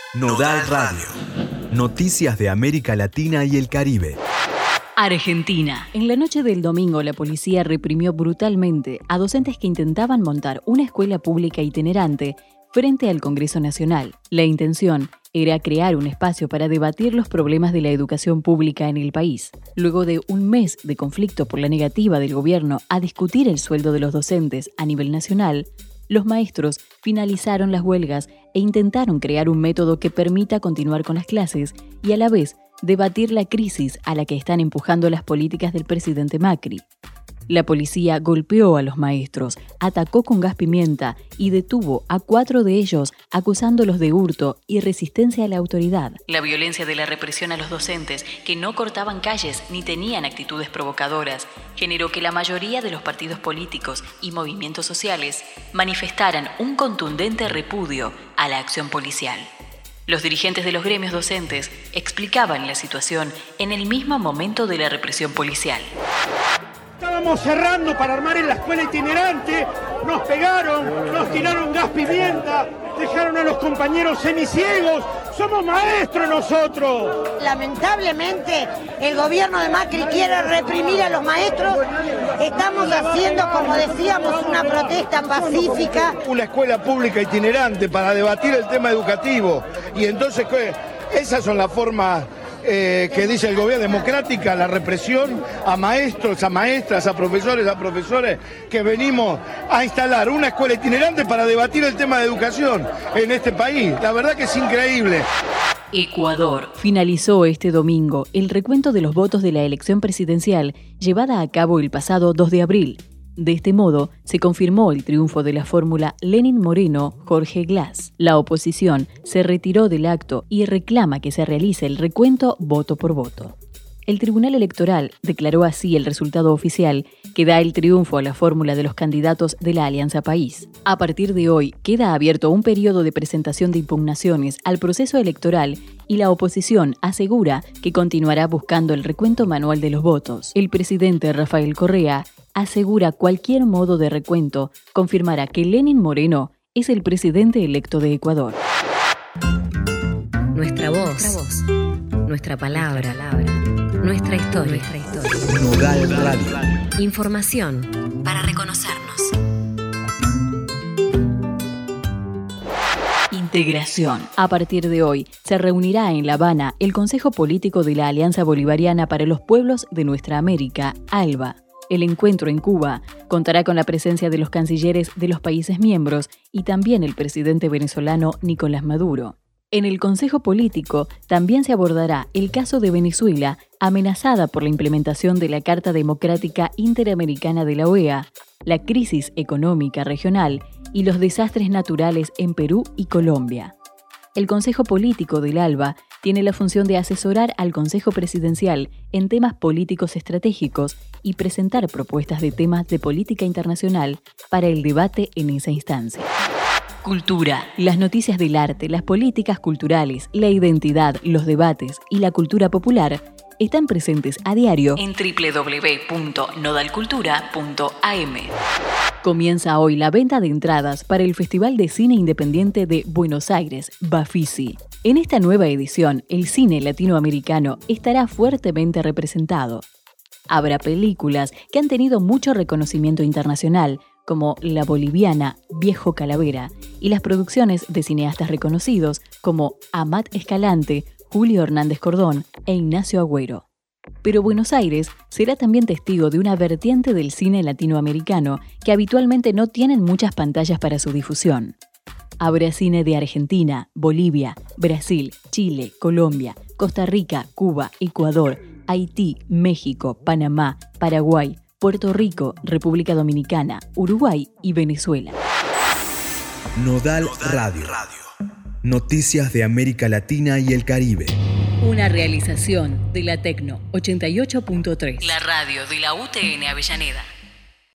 Nodal Radio. Noticias de América Latina y el Caribe. Argentina. En la noche del domingo, la policía reprimió brutalmente a docentes que intentaban montar una escuela pública itinerante frente al Congreso Nacional. La intención era crear un espacio para debatir los problemas de la educación pública en el país. Luego de un mes de conflicto por la negativa del gobierno a discutir el sueldo de los docentes a nivel nacional, los maestros finalizaron las huelgas e intentaron crear un método que permita continuar con las clases y a la vez debatir la crisis a la que están empujando las políticas del presidente Macri. La policía golpeó a los maestros, atacó con gas pimienta y detuvo a 4 de ellos acusándolos de hurto y resistencia a la autoridad. La violencia de la represión a los docentes, que no cortaban calles ni tenían actitudes provocadoras, generó que la mayoría de los partidos políticos y movimientos sociales manifestaran un contundente repudio a la acción policial. Los dirigentes de los gremios docentes explicaban la situación en el mismo momento de la represión policial. Estábamos cerrando para armar en la escuela itinerante, nos pegaron, nos tiraron gas pimienta, dejaron a los compañeros semiciegos. ¡Somos maestros nosotros! Lamentablemente, el gobierno de Macri quiere reprimir a los maestros. Estamos haciendo, como decíamos, una protesta pacífica. Una escuela pública itinerante para debatir el tema educativo. Y entonces, esas son las formas que dice el gobierno, democrática, la represión a maestros, a maestras, a profesores, que venimos a instalar una escuela itinerante para debatir el tema de educación en este país. La verdad que es increíble. Ecuador. Finalizó este domingo el recuento de los votos de la elección presidencial llevada a cabo el pasado 2 de abril. De este modo, se confirmó el triunfo de la fórmula Lenin Moreno-Jorge Glass. La oposición se retiró del acto y reclama que se realice el recuento voto por voto. El Tribunal Electoral declaró así el resultado oficial que da el triunfo a la fórmula de los candidatos de la Alianza País. A partir de hoy, queda abierto un periodo de presentación de impugnaciones al proceso electoral y la oposición asegura que continuará buscando el recuento manual de los votos. El presidente Rafael Correa asegura cualquier modo de recuento confirmará que Lenin Moreno es el presidente electo de Ecuador. Nuestra voz, nuestra palabra, nuestra historia. Nodal Radio. Información para reconocernos. Integración. A partir de hoy, se reunirá en La Habana el Consejo Político de la Alianza Bolivariana para los Pueblos de Nuestra América, ALBA. El encuentro en Cuba contará con la presencia de los cancilleres de los países miembros y también el presidente venezolano Nicolás Maduro. En el Consejo Político también se abordará el caso de Venezuela, amenazada por la implementación de la Carta Democrática Interamericana de la OEA, la crisis económica regional y los desastres naturales en Perú y Colombia. El Consejo Político del ALBA tiene la función de asesorar al Consejo Presidencial en temas políticos estratégicos y presentar propuestas de temas de política internacional para el debate en esa instancia. Cultura. Las noticias del arte, las políticas culturales, la identidad, los debates y la cultura popular están presentes a diario en www.nodalcultura.am. Comienza hoy la venta de entradas para el Festival de Cine Independiente de Buenos Aires, Bafisi. En esta nueva edición, el cine latinoamericano estará fuertemente representado. Habrá películas que han tenido mucho reconocimiento internacional, como la boliviana Viejo Calavera, y las producciones de cineastas reconocidos como Amat Escalante, Julio Hernández Cordón e Ignacio Agüero. Pero Buenos Aires será también testigo de una vertiente del cine latinoamericano que habitualmente no tienen muchas pantallas para su difusión. Habrá cine de Argentina, Bolivia, Brasil, Chile, Colombia, Costa Rica, Cuba, Ecuador, Haití, México, Panamá, Paraguay, Puerto Rico, República Dominicana, Uruguay y Venezuela. Nodal Radio. Noticias de América Latina y el Caribe. Una realización de la Tecno 88.3. La radio de la UTN Avellaneda.